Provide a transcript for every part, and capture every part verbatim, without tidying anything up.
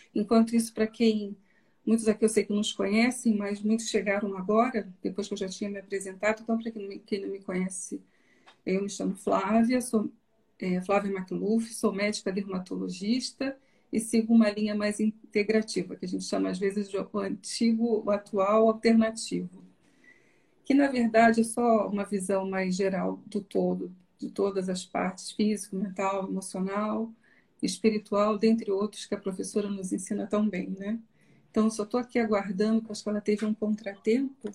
Enquanto isso, para quem, muitos aqui eu sei que nos conhecem, mas muitos chegaram agora, depois que eu já tinha me apresentado. Então, para quem, quem não me conhece, eu me chamo Flávia, sou é, Flávia Macluf, sou médica dermatologista e sigo uma linha mais integrativa, que a gente chama às vezes de o antigo, o atual alternativo, que na verdade é só uma visão mais geral do todo, de todas as partes, físico, mental, emocional, espiritual, dentre outros, que a professora nos ensina tão bem, né? Então, eu só estou aqui aguardando, porque acho que ela teve um contratempo.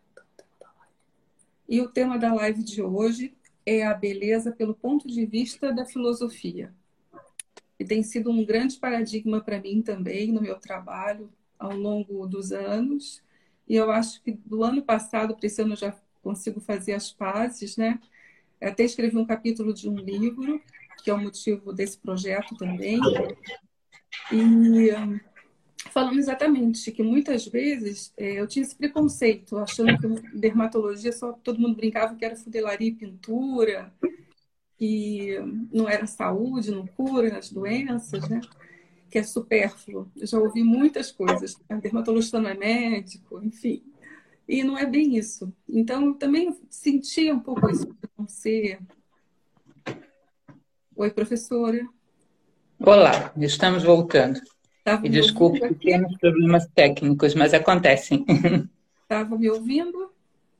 E o tema da live de hoje é a beleza pelo ponto de vista da filosofia. E tem sido um grande paradigma para mim também, no meu trabalho, ao longo dos anos. E eu acho que do ano passado para esse ano eu já consigo fazer as pazes, né? Eu até escrevi um capítulo de um livro, que é o motivo desse projeto também. E falando exatamente que muitas vezes é, eu tinha esse preconceito, achando que dermatologia só todo mundo brincava que era fudelaria e pintura, que não era saúde, não cura as doenças, né? Que é supérfluo. Eu já ouvi muitas coisas. A dermatologista não é médico, enfim. E não é bem isso. Então, eu também sentia um pouco isso de não ser. Oi, professora. Olá, estamos voltando. Estava E me desculpe ouvindo que aqui? temos problemas técnicos, mas acontecem. Estava me ouvindo?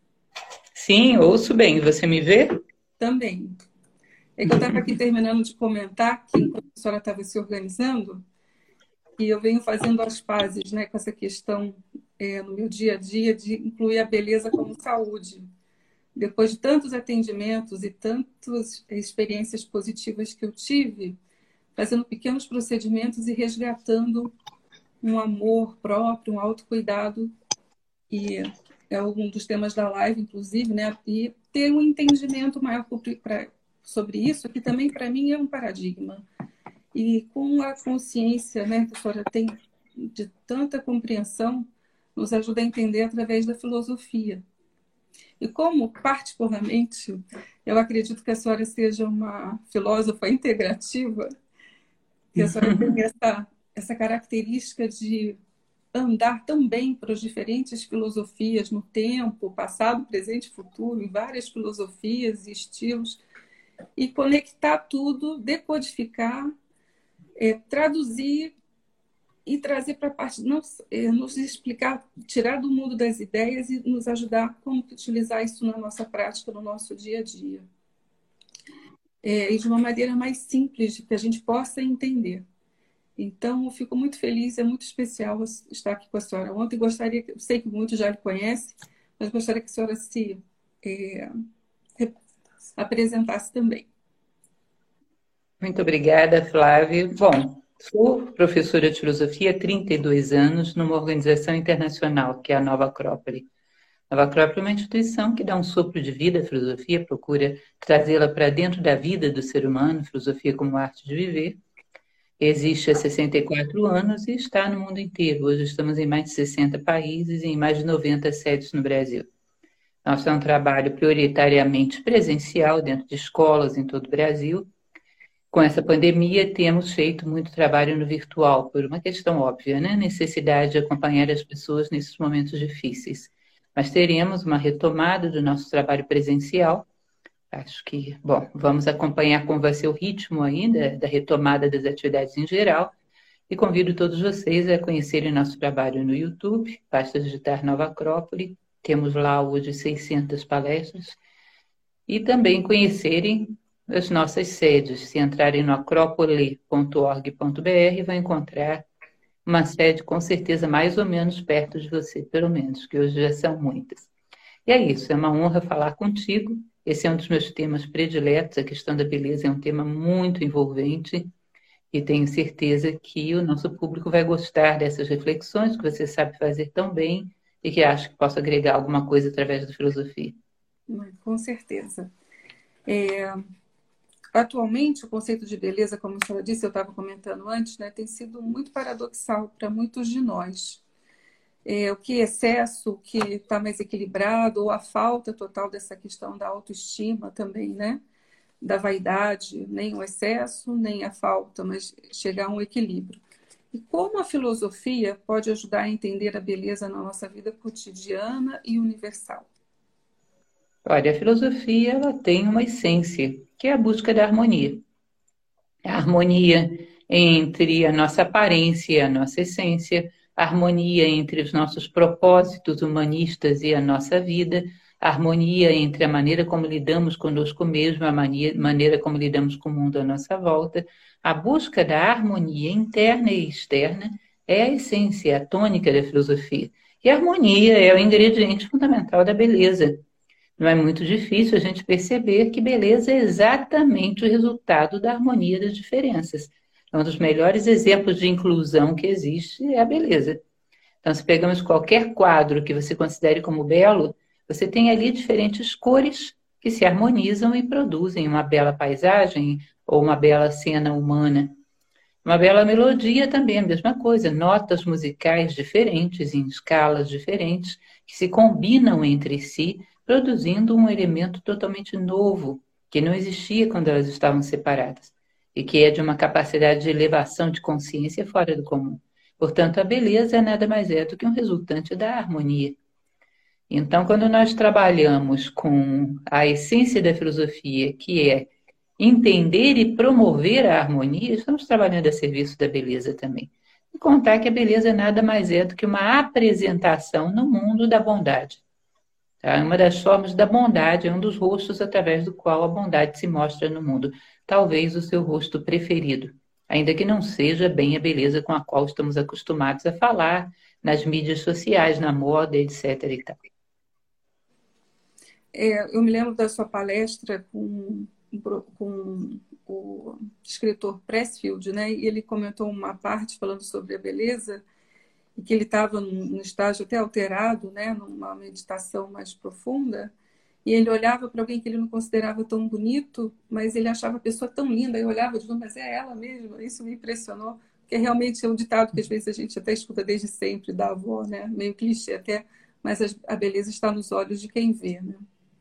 Sim, ouço bem. Você me vê? Também. É que eu estava aqui terminando de comentar que enquanto a senhora estava se organizando, e eu venho fazendo as pazes, né, com essa questão é, no meu dia a dia de incluir a beleza como saúde. Depois de tantos atendimentos e tantas experiências positivas que eu tive, fazendo pequenos procedimentos e resgatando um amor próprio, um autocuidado, e é um dos temas da live, inclusive, né? E ter um entendimento maior pra, sobre isso, que também para mim é um paradigma. E com a consciência, né, que a senhora tem de tanta compreensão, nos ajuda a entender através da filosofia. E como, particularmente, eu acredito que a senhora seja uma filósofa integrativa, que a senhora tem essa, essa característica de andar tão bem para as diferentes filosofias no tempo, passado, presente e futuro, em várias filosofias e estilos, e conectar tudo, decodificar, é, traduzir e trazer para a parte, não, é, nos explicar, tirar do mundo das ideias e nos ajudar como utilizar isso na nossa prática, no nosso dia a dia. É, e de uma maneira mais simples, que a gente possa entender. Então, eu fico muito feliz, é muito especial estar aqui com a senhora. Ontem gostaria, eu sei que muitos já lhe conhecem, mas gostaria que a senhora se é, apresentasse também. Muito obrigada, Flávia. Bom, sou professora de filosofia há trinta e dois anos numa organização internacional, que é a Nova Acrópole. A Nova Acrópole é uma instituição que dá um sopro de vida à filosofia, procura trazê-la para dentro da vida do ser humano, filosofia como arte de viver. Existe há sessenta e quatro anos e está no mundo inteiro. Hoje estamos em mais de sessenta países e em mais de noventa sedes no Brasil. Nosso é um trabalho prioritariamente presencial dentro de escolas em todo o Brasil. Com essa pandemia, temos feito muito trabalho no virtual, por uma questão óbvia, né? Necessidade de acompanhar as pessoas nesses momentos difíceis. Mas teremos uma retomada do nosso trabalho presencial. Acho que, bom, vamos acompanhar como vai ser o ritmo ainda da retomada das atividades em geral. E convido todos vocês a conhecerem nosso trabalho no YouTube. Basta digitar Nova Acrópole. Temos lá hoje seiscentas palestras. E também conhecerem as nossas sedes. Se entrarem no acrópole ponto org ponto br, vão encontrar uma sede com certeza mais ou menos perto de você, pelo menos, que hoje já são muitas. E é isso, é uma honra falar contigo. Esse é um dos meus temas prediletos, a questão da beleza é um tema muito envolvente e tenho certeza que o nosso público vai gostar dessas reflexões que você sabe fazer tão bem e que acho que possa agregar alguma coisa através da filosofia. Com certeza. É, atualmente, o conceito de beleza, como a senhora disse, eu estava comentando antes, né, tem sido muito paradoxal para muitos de nós. É, o que é excesso, o que está mais equilibrado, ou a falta total dessa questão da autoestima também, né? Da vaidade, nem o excesso, nem a falta, mas chegar a um equilíbrio. E como a filosofia pode ajudar a entender a beleza na nossa vida cotidiana e universal? Olha, a filosofia ela tem uma essência, que é a busca da harmonia. A harmonia entre a nossa aparência e a nossa essência, a harmonia entre os nossos propósitos humanistas e a nossa vida, a harmonia entre a maneira como lidamos conosco mesmo, a mania- maneira como lidamos com o mundo à nossa volta. A busca da harmonia interna e externa é a essência, a tônica da filosofia. E a harmonia é o ingrediente fundamental da beleza. Não é muito difícil a gente perceber que beleza é exatamente o resultado da harmonia das diferenças. Um dos melhores exemplos de inclusão que existe é a beleza. Então, se pegamos qualquer quadro que você considere como belo, você tem ali diferentes cores que se harmonizam e produzem uma bela paisagem ou uma bela cena humana. Uma bela melodia também é a mesma coisa, notas musicais diferentes, em escalas diferentes, que se combinam entre si, produzindo um elemento totalmente novo, que não existia quando elas estavam separadas, e que é de uma capacidade de elevação de consciência fora do comum. Portanto, a beleza nada mais é do que um resultante da harmonia. Então, quando nós trabalhamos com a essência da filosofia, que é entender e promover a harmonia, estamos trabalhando a serviço da beleza também. E contar que a beleza nada mais é do que uma apresentação no mundo da bondade. Tá? Uma das formas da bondade, é um dos rostos através do qual a bondade se mostra no mundo. Talvez o seu rosto preferido, ainda que não seja bem a beleza com a qual estamos acostumados a falar nas mídias sociais, na moda, etc. E tal. É, eu me lembro da sua palestra com, com o escritor Pressfield, né? E ele comentou uma parte falando sobre a beleza e que ele estava num estágio até alterado, né? Numa meditação mais profunda. E ele olhava para alguém que ele não considerava tão bonito, mas ele achava a pessoa tão linda. Eu olhava de novo, mas é ela mesmo. Isso me impressionou, porque realmente é um ditado que às vezes a gente até escuta desde sempre da avó, né? Meio clichê até, mas a beleza está nos olhos de quem vê, né?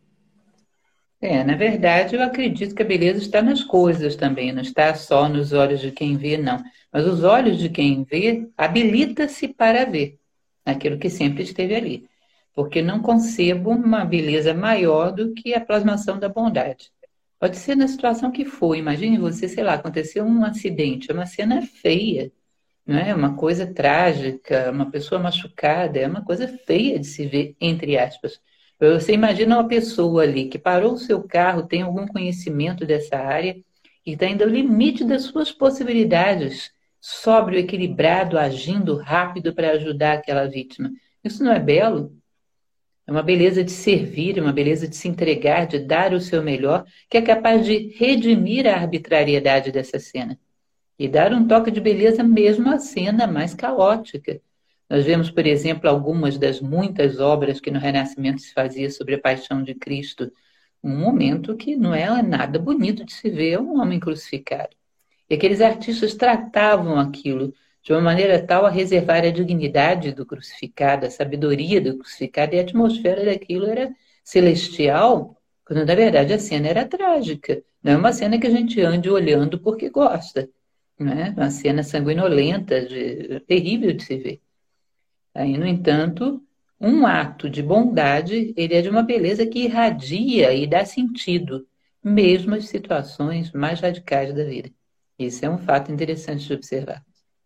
É, na verdade, eu acredito que a beleza está nas coisas também, não está só nos olhos de quem vê, não. Mas os olhos de quem vê habilita-se para ver aquilo que sempre esteve ali. Porque não concebo uma beleza maior do que a plasmação da bondade. Pode ser na situação que for. Imagine você, sei lá, aconteceu um acidente, é uma cena feia, não é? Uma coisa trágica, uma pessoa machucada, é uma coisa feia de se ver, entre aspas. Você imagina uma pessoa ali que parou o seu carro, tem algum conhecimento dessa área e está indo ao limite das suas possibilidades, sóbrio, equilibrado, agindo rápido para ajudar aquela vítima. Isso não é belo? É uma beleza de servir, uma beleza de se entregar, de dar o seu melhor, que é capaz de redimir a arbitrariedade dessa cena e dar um toque de beleza mesmo à cena mais caótica. Nós vemos, por exemplo, algumas das muitas obras que no Renascimento se fazia sobre a paixão de Cristo, um momento que não é nada bonito de se ver, um homem crucificado. E aqueles artistas tratavam aquilo de uma maneira tal a reservar a dignidade do crucificado, a sabedoria do crucificado, e a atmosfera daquilo era celestial, quando na verdade a cena era trágica. Não é uma cena que a gente ande olhando porque gosta. Né? Uma cena sanguinolenta, de, terrível de se ver. Aí, no entanto, um ato de bondade, ele é de uma beleza que irradia e dá sentido, mesmo às situações mais radicais da vida. Isso é um fato interessante de observar.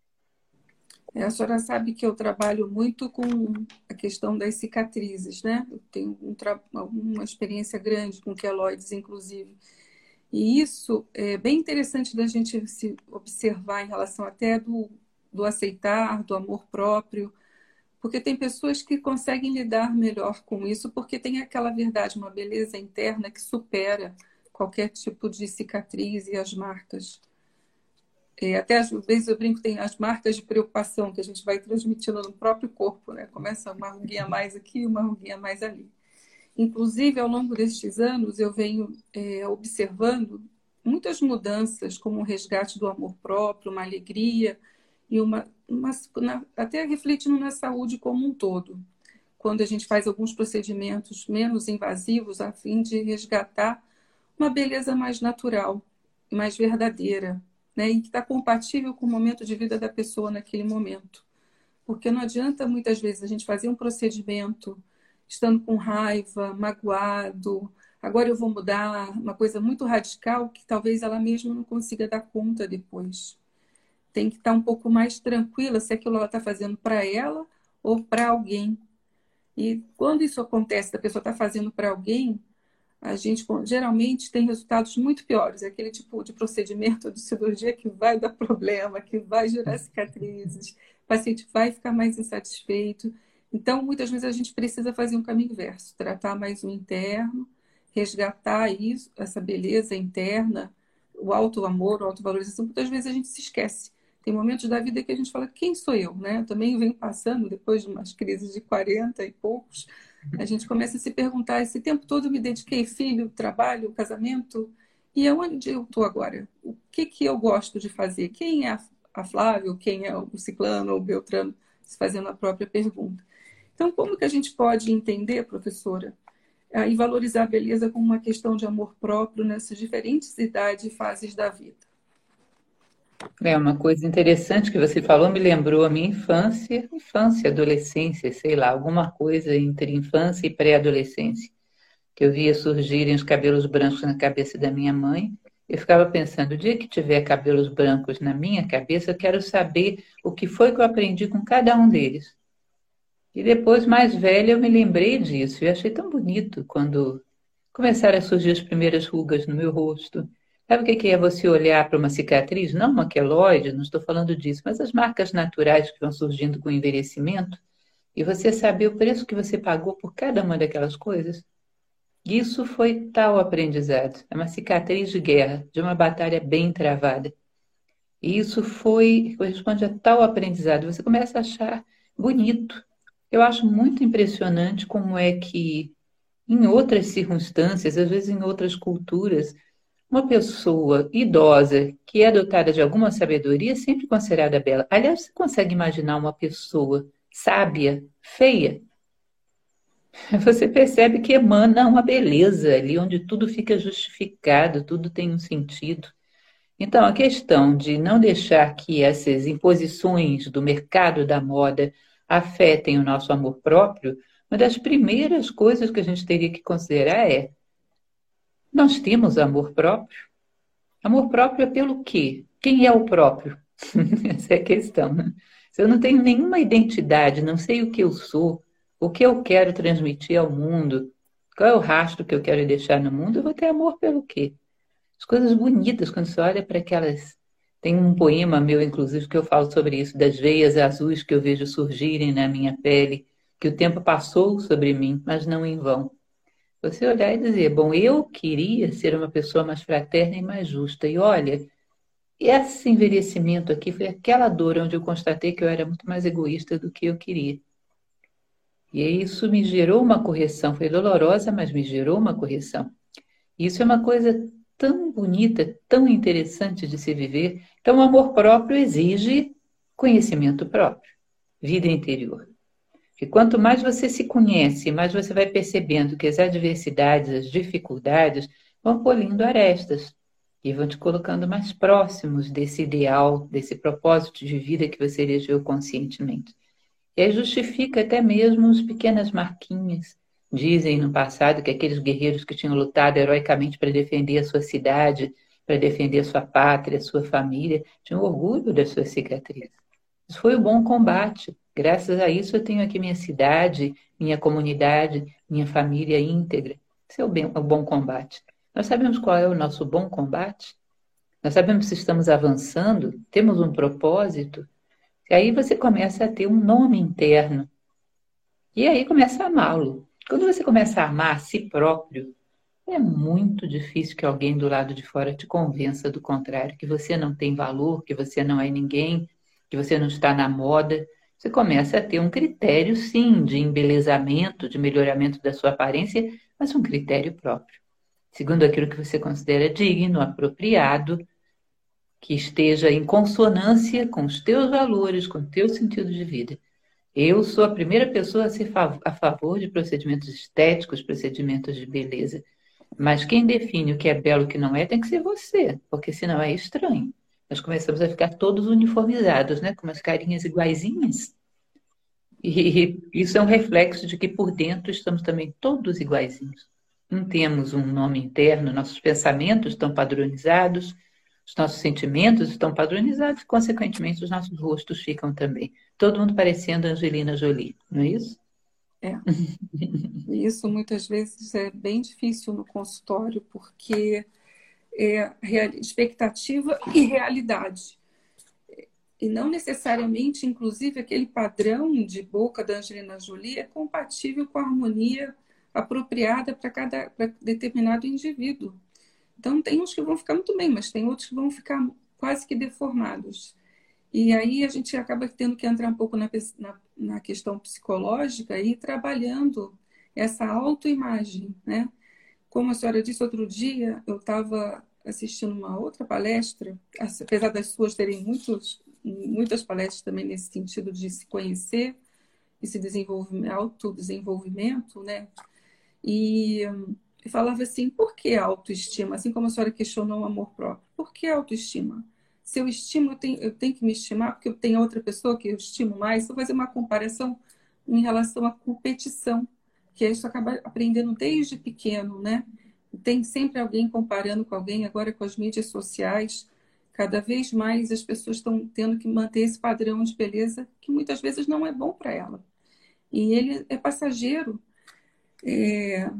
É, a senhora sabe que eu trabalho muito com a questão das cicatrizes, né? Eu tenho um uma experiência grande com queloides, inclusive. E isso é bem interessante da gente se observar em relação até do, do aceitar, do amor próprio, porque tem pessoas que conseguem lidar melhor com isso, porque tem aquela verdade, uma beleza interna que supera qualquer tipo de cicatriz e as marcas. É, até às vezes eu brinco, tem as marcas de preocupação que a gente vai transmitindo no próprio corpo, né? Começa uma ruguinha mais aqui, uma ruguinha mais ali. Inclusive, ao longo destes anos, eu venho é, observando muitas mudanças, como o resgate do amor próprio, uma alegria, e uma, uma, até refletindo na saúde como um todo. Quando a gente faz alguns procedimentos menos invasivos, a fim de resgatar uma beleza mais natural, mais verdadeira, né, e que está compatível com o momento de vida da pessoa naquele momento. Porque não adianta, muitas vezes, a gente fazer um procedimento estando com raiva, magoado, agora eu vou mudar, uma coisa muito radical que talvez ela mesma não consiga dar conta depois. Tem que estar um pouco mais tranquila se aquilo ela está fazendo para ela ou para alguém. E quando isso acontece, a pessoa está fazendo para alguém, a gente geralmente tem resultados muito piores. É aquele tipo de procedimento de cirurgia que vai dar problema, que vai gerar cicatrizes, o paciente vai ficar mais insatisfeito. Então, muitas vezes a gente precisa fazer um caminho inverso, tratar mais o interno, resgatar isso, essa beleza interna, o auto-amor, a auto-valorização. Muitas vezes a gente se esquece. Tem momentos da vida que a gente fala, quem sou eu? Né? Eu também venho passando, depois de umas crises de quarenta e poucos, a gente começa a se perguntar, esse tempo todo eu me dediquei, filho, trabalho, casamento, e aonde eu estou agora? O que, que eu gosto de fazer? Quem é a Flávia? Quem é o Ciclano ou o Beltrano? Se fazendo a própria pergunta. Então, como que a gente pode entender, professora, e valorizar a beleza como uma questão de amor próprio nessas diferentes idades e fases da vida? É uma coisa interessante que você falou, me lembrou a minha infância, infância, adolescência, sei lá, alguma coisa entre infância e pré-adolescência, que eu via surgirem os cabelos brancos na cabeça da minha mãe. Eu ficava pensando, o dia que tiver cabelos brancos na minha cabeça, eu quero saber o que foi que eu aprendi com cada um deles. E depois, mais velha, eu me lembrei disso e achei tão bonito quando começaram a surgir as primeiras rugas no meu rosto. Sabe o que é você olhar para uma cicatriz? Não uma queloide, não estou falando disso, mas as marcas naturais que vão surgindo com o envelhecimento e você saber o preço que você pagou por cada uma daquelas coisas. Isso foi tal aprendizado. É uma cicatriz de guerra, de uma batalha bem travada. E isso foi, corresponde a tal aprendizado. Você começa a achar bonito. Eu acho muito impressionante como é que, em outras circunstâncias, às vezes em outras culturas, uma pessoa idosa que é dotada de alguma sabedoria é sempre considerada bela. Aliás, você consegue imaginar uma pessoa sábia, feia? Você percebe que emana uma beleza ali, onde tudo fica justificado, tudo tem um sentido. Então, a questão de não deixar que essas imposições do mercado da moda afetem o nosso amor próprio, uma das primeiras coisas que a gente teria que considerar é: nós temos amor próprio? Amor próprio é pelo quê? Quem é o próprio? Essa é a questão, né? Se eu não tenho nenhuma identidade, não sei o que eu sou, o que eu quero transmitir ao mundo, qual é o rastro que eu quero deixar no mundo, eu vou ter amor pelo quê? As coisas bonitas, quando você olha para aquelas... Tem um poema meu, inclusive, que eu falo sobre isso, das veias azuis que eu vejo surgirem na minha pele, que o tempo passou sobre mim, mas não em vão. Você olhar e dizer, bom, eu queria ser uma pessoa mais fraterna e mais justa. E olha, esse envelhecimento aqui foi aquela dor onde eu constatei que eu era muito mais egoísta do que eu queria. E isso me gerou uma correção. Foi dolorosa, mas me gerou uma correção. Isso é uma coisa tão bonita, tão interessante de se viver. Então, o amor próprio exige conhecimento próprio, vida interior. E quanto mais você se conhece, mais você vai percebendo que as adversidades, as dificuldades vão polindo arestas e vão te colocando mais próximos desse ideal, desse propósito de vida que você elegeu conscientemente. E aí justifica até mesmo as pequenas marquinhas. Dizem no passado que aqueles guerreiros que tinham lutado heroicamente para defender a sua cidade, para defender a sua pátria, a sua família, tinham orgulho das suas cicatrizes. Isso foi o bom combate. Graças a isso eu tenho aqui minha cidade, minha comunidade, minha família íntegra. Esse é o, bem, o bom combate. Nós sabemos qual é o nosso bom combate? Nós sabemos se estamos avançando, temos um propósito. E aí você começa a ter um nome interno. E aí começa a amá-lo. Quando você começa a amar a si próprio, é muito difícil que alguém do lado de fora te convença do contrário, que você não tem valor, que você não é ninguém, que você não está na moda. Você começa a ter um critério, sim, de embelezamento, de melhoramento da sua aparência, mas um critério próprio. Segundo aquilo que você considera digno, apropriado, que esteja em consonância com os teus valores, com o teu sentido de vida. Eu sou a primeira pessoa a ser a favor de procedimentos estéticos, procedimentos de beleza. Mas quem define o que é belo e o que não é tem que ser você, porque senão é estranho. Nós começamos a ficar todos uniformizados, né? Com umas carinhas iguaizinhas. E isso é um reflexo de que por dentro estamos também todos iguaizinhos. Não temos um nome interno, nossos pensamentos estão padronizados, os nossos sentimentos estão padronizados e, consequentemente, os nossos rostos ficam também. Todo mundo parecendo Angelina Jolie, não é isso? É. E isso muitas vezes é bem difícil no consultório, porque é expectativa e realidade. E não necessariamente, inclusive, aquele padrão de boca da Angelina Jolie é compatível com a harmonia apropriada para cada para determinado indivíduo. Então, tem uns que vão ficar muito bem, mas tem outros que vão ficar quase que deformados. E aí a gente acaba tendo que entrar um pouco na, na, na questão psicológica e ir trabalhando essa autoimagem, né? Como a senhora disse outro dia, eu estava assistindo uma outra palestra, apesar das suas terem muitos, muitas palestras também nesse sentido de se conhecer e se desenvolver, autodesenvolvimento, né? E eu falava assim, por que autoestima? Assim como a senhora questionou o amor próprio. Por que autoestima? Se eu estimo, eu tenho, eu tenho que me estimar porque eu tenho outra pessoa que eu estimo mais. Se eu fazer uma comparação em relação à competição, que isso acaba aprendendo desde pequeno, né? Tem sempre alguém comparando com alguém, agora com as mídias sociais. Cada vez mais as pessoas estão tendo que manter esse padrão de beleza que muitas vezes não é bom para ela. E ele é passageiro. É...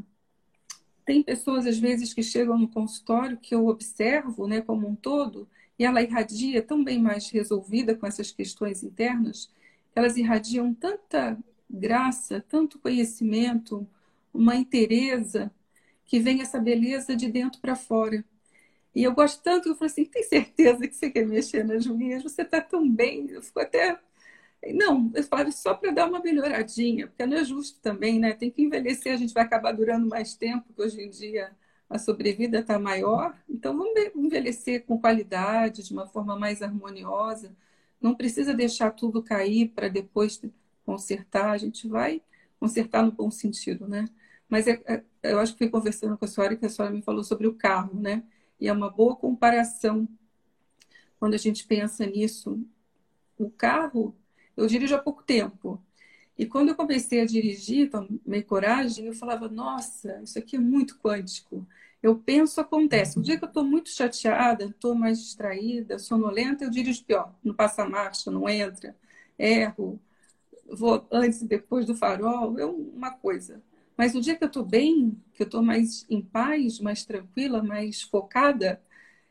Tem pessoas, às vezes, que chegam no consultório que eu observo, né, como um todo, e ela irradia tão bem mais resolvida com essas questões internas, que elas irradiam tanta graça, tanto conhecimento, uma inteireza, que vem essa beleza de dentro para fora. E eu gosto tanto, eu falo assim, tem certeza que você quer mexer nas unhas? Você está tão bem. Eu fico até... Não, eu falo só para dar uma melhoradinha, porque não é justo também, né? Tem que envelhecer, a gente vai acabar durando mais tempo, porque hoje em dia a sobrevida está maior. Então, vamos envelhecer com qualidade, de uma forma mais harmoniosa. Não precisa deixar tudo cair para depois consertar. A gente vai consertar no bom sentido, né? Mas é, é, eu acho que fui conversando com a senhora, que a senhora me falou sobre o carro, né? E é uma boa comparação quando a gente pensa nisso. O carro... Eu dirijo há pouco tempo. E quando eu comecei a dirigir, tomei coragem, eu falava, nossa, isso aqui é muito quântico. Eu penso, acontece. O dia que eu estou muito chateada, estou mais distraída, sonolenta, eu dirijo pior. Não passa marcha, não entra, erro, vou antes e depois do farol, é uma coisa. Mas o dia que eu estou bem, que eu estou mais em paz, mais tranquila, mais focada,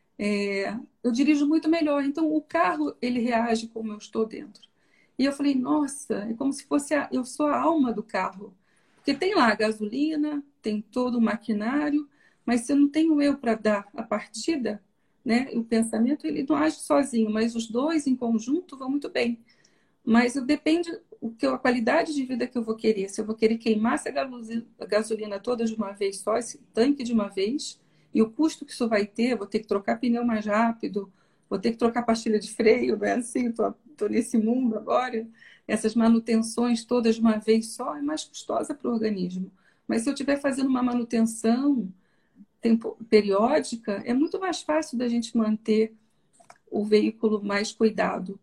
é, eu dirijo muito melhor. Então, o carro, ele reage como eu estou dentro. E eu falei, nossa, é como se fosse a, eu sou a alma do carro. Porque tem lá a gasolina, tem todo o maquinário, mas se eu não tenho eu para dar a partida, né, o pensamento ele não age sozinho, mas os dois em conjunto vão muito bem. Mas depende o que a qualidade de vida que eu vou querer. Se eu vou querer queimar essa gasolina toda de uma vez só, esse tanque de uma vez, e o custo que isso vai ter, vou ter que trocar pneu mais rápido, vou ter que trocar pastilha de freio, não é assim? Estou nesse mundo agora. Essas manutenções todas de uma vez só é mais custosa para o organismo. Mas se eu estiver fazendo uma manutenção tempo, periódica, é muito mais fácil da gente manter o veículo mais cuidado.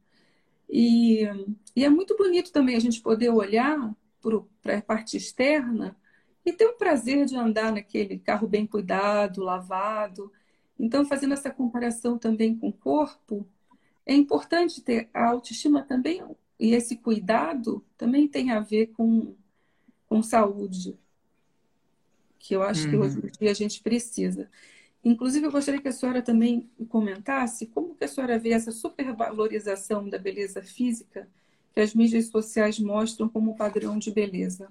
E, e é muito bonito também a gente poder olhar para a parte externa e ter o prazer de andar naquele carro bem cuidado, lavado. Então, fazendo essa comparação também com o corpo, é importante ter a autoestima também, e esse cuidado também tem a ver com, com saúde, que eu acho que hoje em dia a gente precisa. Inclusive, eu gostaria que a senhora também comentasse como que a senhora vê essa supervalorização da beleza física que as mídias sociais mostram como padrão de beleza.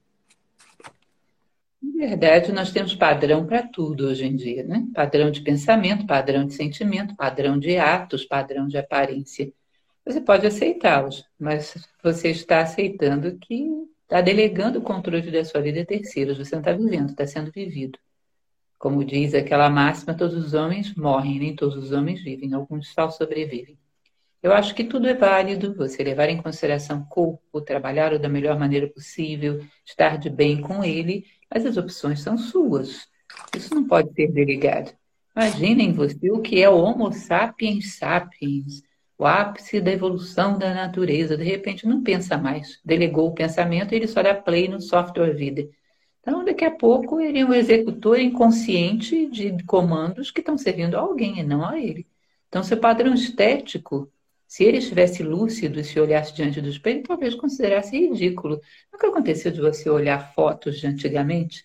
Na verdade, nós temos padrão para tudo hoje em dia, né? Padrão de pensamento, padrão de sentimento, padrão de atos, padrão de aparência. Você pode aceitá-los, mas você está aceitando que está delegando o controle da sua vida a terceiros. Você não está vivendo, está sendo vivido. Como diz aquela máxima, todos os homens morrem, nem todos os homens vivem, alguns só sobrevivem. Eu acho que tudo é válido, você levar em consideração o corpo, trabalhar da melhor maneira possível, estar de bem com ele, mas as opções são suas. Isso não pode ser delegado. Imaginem você o que é o Homo sapiens sapiens, o ápice da evolução da natureza. De repente não pensa mais, delegou o pensamento e ele só dá play no software vida. Então, daqui a pouco, ele é um executor inconsciente de comandos que estão servindo a alguém e não a ele. Então, seu padrão estético, se ele estivesse lúcido e se olhasse diante do espelho, talvez considerasse ridículo. Nunca aconteceu de você olhar fotos de antigamente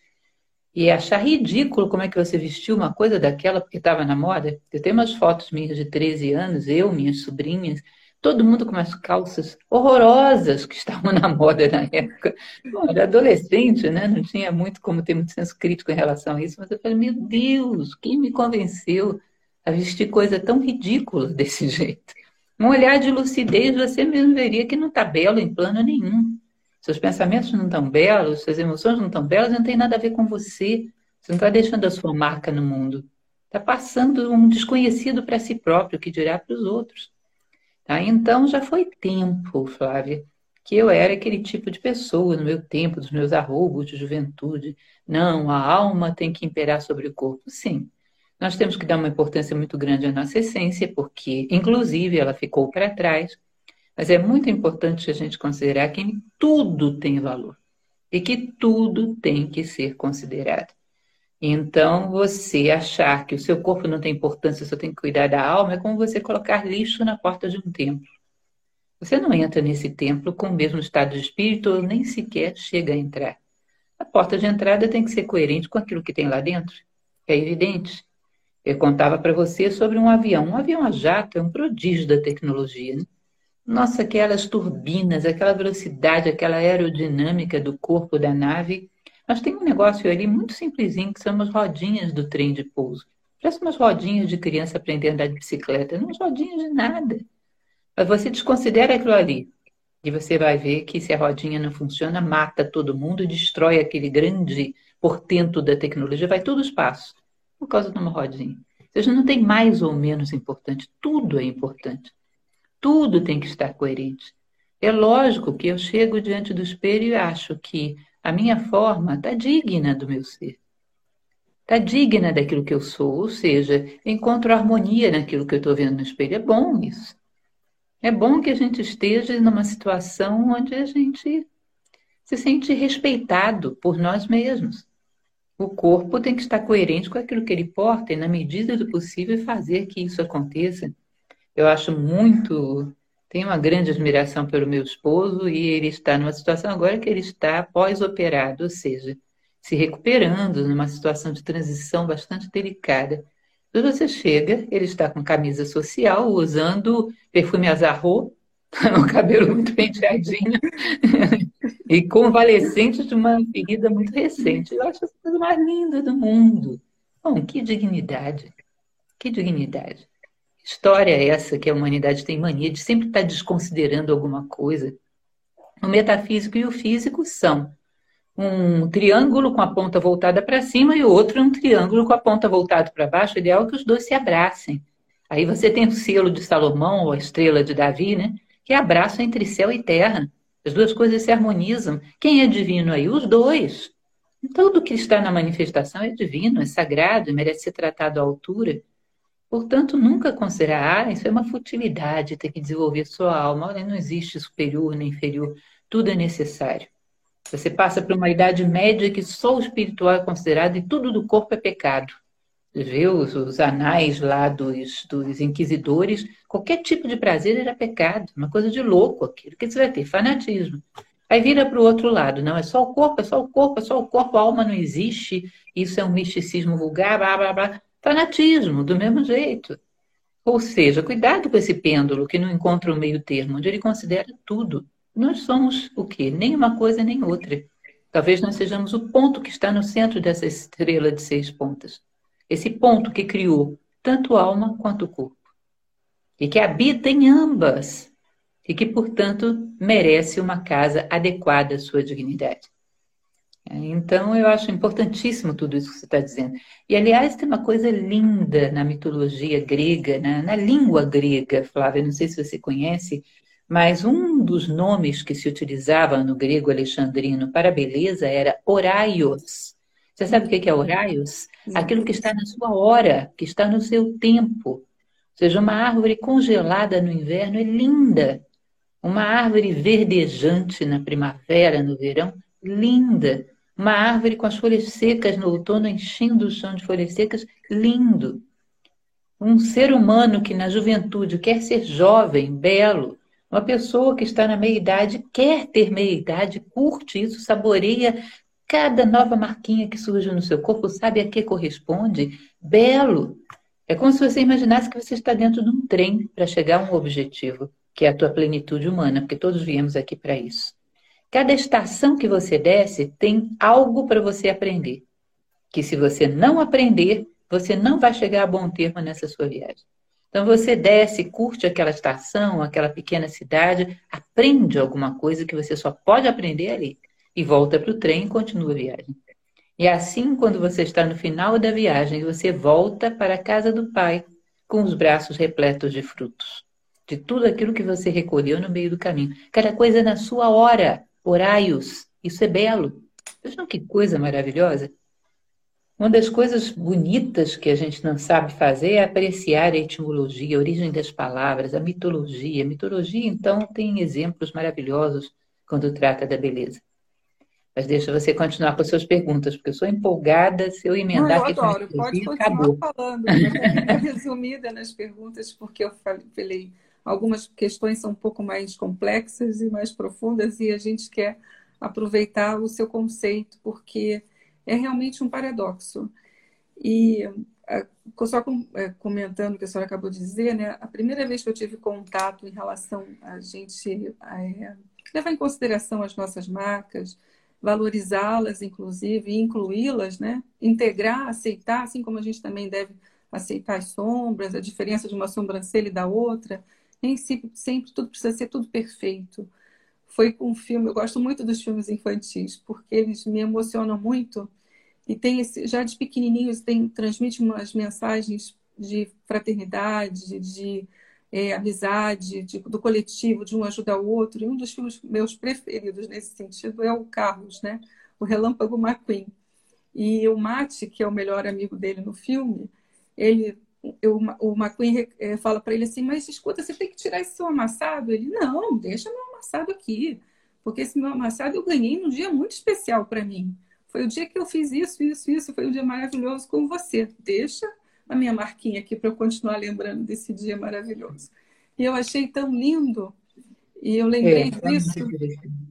e achar ridículo como é que você vestiu uma coisa daquela porque estava na moda? Eu tenho umas fotos minhas de treze anos, eu, minhas sobrinhas, todo mundo com umas calças horrorosas que estavam na moda na época. Bom, era adolescente, né? Não tinha muito como ter muito senso crítico em relação a isso, mas eu falei, meu Deus, quem me convenceu a vestir coisa tão ridícula desse jeito? Um olhar de lucidez, você mesmo veria que não está belo em plano nenhum. Seus pensamentos não estão belos, suas emoções não estão belas, não tem nada a ver com você. Você não está deixando a sua marca no mundo. Está passando um desconhecido para si próprio, que dirá para os outros. Tá? Então, já foi tempo, Flávia, que eu era aquele tipo de pessoa no meu tempo, dos meus arroubos de juventude. Não, a alma tem que imperar sobre o corpo. Sim, nós temos que dar uma importância muito grande à nossa essência, porque, inclusive, ela ficou para trás. Mas é muito importante a gente considerar que tudo tem valor e que tudo tem que ser considerado. Então, você achar que o seu corpo não tem importância, só tem que cuidar da alma, é como você colocar lixo na porta de um templo. Você não entra nesse templo com o mesmo estado de espírito ou nem sequer chega a entrar. A porta de entrada tem que ser coerente com aquilo que tem lá dentro. É evidente. Eu contava para você sobre um avião. Um avião a jato é um prodígio da tecnologia, né? Nossa, aquelas turbinas, aquela velocidade, aquela aerodinâmica do corpo da nave. Mas tem um negócio ali muito simplesinho, que são as rodinhas do trem de pouso. Parece umas rodinhas de criança aprendendo a andar de bicicleta, não são rodinhas de nada. Mas você desconsidera aquilo ali. E você vai ver que se a rodinha não funciona, mata todo mundo e destrói aquele grande portento da tecnologia, vai todo o espaço, por causa de uma rodinha. Ou seja, não tem mais ou menos importante, tudo é importante. Tudo tem que estar coerente. É lógico que eu chego diante do espelho e acho que a minha forma está digna do meu ser. Está digna daquilo que eu sou, ou seja, encontro harmonia naquilo que eu estou vendo no espelho. É bom isso. É bom que a gente esteja numa situação onde a gente se sente respeitado por nós mesmos. O corpo tem que estar coerente com aquilo que ele porta e, na medida do possível, fazer que isso aconteça. Eu acho muito... Tenho uma grande admiração pelo meu esposo e ele está numa situação agora que ele está pós-operado, ou seja, se recuperando numa situação de transição bastante delicada. Quando você chega, ele está com camisa social, usando perfume Azarro, o cabelo muito penteadinho e convalescente de uma ferida muito recente. Eu acho a coisa mais linda do mundo. Bom, que dignidade, que dignidade. História é essa que a humanidade tem mania de sempre estar desconsiderando alguma coisa. O metafísico e o físico são um triângulo com a ponta voltada para cima e o outro um triângulo com a ponta voltada para baixo. O ideal é que os dois se abracem. Aí você tem o selo de Salomão, ou a estrela de Davi, né? Que é abraço entre céu e terra. As duas coisas se harmonizam. Quem é divino aí? Os dois. Tudo que está na manifestação é divino, é sagrado e merece ser tratado à altura. Portanto, nunca considerar, ah, isso é uma futilidade, ter que desenvolver sua alma. Olha, não existe superior nem inferior, tudo é necessário. Você passa por uma idade média que só o espiritual é considerado e tudo do corpo é pecado. Você vê os, os anais lá dos, dos inquisidores, qualquer tipo de prazer era pecado, uma coisa de louco aquilo. O que você vai ter? Fanatismo. Aí vira para o outro lado, não, é só o corpo, é só o corpo, é só o corpo, a alma não existe, isso é um misticismo vulgar, blá, blá, blá. Fanatismo, do mesmo jeito. Ou seja, cuidado com esse pêndulo que não encontra o meio termo, onde ele considera tudo. Nós somos o quê? Nem uma coisa nem outra. Talvez nós sejamos o ponto que está no centro dessa estrela de seis pontas. Esse ponto que criou tanto a alma quanto o corpo. E que habita em ambas. E que, portanto, merece uma casa adequada à sua dignidade. Então, eu acho importantíssimo tudo isso que você está dizendo. E, aliás, tem uma coisa linda na mitologia grega, na, na língua grega, Flávia, não sei se você conhece, mas um dos nomes que se utilizava no grego alexandrino para a beleza era Oraios, Você sabe o que é Horaios? Não. Aquilo que está na sua hora, que está no seu tempo. Ou seja, uma árvore congelada no inverno é linda. Uma árvore verdejante na primavera, no verão, linda. Uma árvore com as folhas secas no outono, enchendo o chão de folhas secas, lindo. Um ser humano que na juventude quer ser jovem, belo, uma pessoa que está na meia-idade quer ter meia-idade, curte isso, saboreia cada nova marquinha que surge no seu corpo, sabe a que corresponde? Belo. É como se você imaginasse que você está dentro de um trem para chegar a um objetivo, que é a tua plenitude humana, porque todos viemos aqui para isso. Cada estação que você desce tem algo para você aprender, que se você não aprender, você não vai chegar a bom termo nessa sua viagem. Então você desce, curte aquela estação, aquela pequena cidade, aprende alguma coisa que você só pode aprender ali, e volta para o trem e continua a viagem. E assim, quando você está no final da viagem, você volta para a casa do Pai com os braços repletos de frutos, de tudo aquilo que você recolheu no meio do caminho. Cada coisa na sua hora, horaios. Isso é belo. Vejam que coisa maravilhosa. Uma das coisas bonitas que a gente não sabe fazer é apreciar a etimologia, a origem das palavras, a mitologia. A mitologia, então, tem exemplos maravilhosos quando trata da beleza. Mas deixa você continuar com as suas perguntas, porque eu sou empolgada. Se eu Não, emendar eu aqui com a adoro. Pode mitologia, continuar acabou. falando. Eu também estou resumida nas perguntas, porque eu falei, algumas questões são um pouco mais complexas e mais profundas, e a gente quer aproveitar o seu conceito, porque é realmente um paradoxo. E só comentando o que a senhora acabou de dizer, né? A primeira vez que eu tive contato em relação a gente é, levar em consideração as nossas marcas, valorizá-las, inclusive, e incluí-las, né? Integrar, aceitar, assim como a gente também deve aceitar as sombras, a diferença de uma sobrancelha e da outra. Nem sempre, sempre tudo precisa ser tudo perfeito. Foi com um filme, eu gosto muito dos filmes infantis, porque eles me emocionam muito. E tem esse, já de pequenininhos, tem, transmite umas mensagens de fraternidade, de é, amizade, de, do coletivo, de um ajudar o outro. E um dos filmes meus preferidos nesse sentido é o Carros, né? O Relâmpago McQueen. E o Mate, que é o melhor amigo dele no filme, ele, eu, o McQueen é, fala para ele assim, mas escuta, você tem que tirar esse seu amassado. Ele, não, deixa meu amassado aqui, porque esse meu amassado eu ganhei num dia muito especial para mim. Foi o dia que eu fiz isso, isso, isso. Foi um dia maravilhoso com você. Deixa a minha marquinha aqui para eu continuar lembrando desse dia maravilhoso. E eu achei tão lindo. E eu É, lembrei é muito disso. interessante.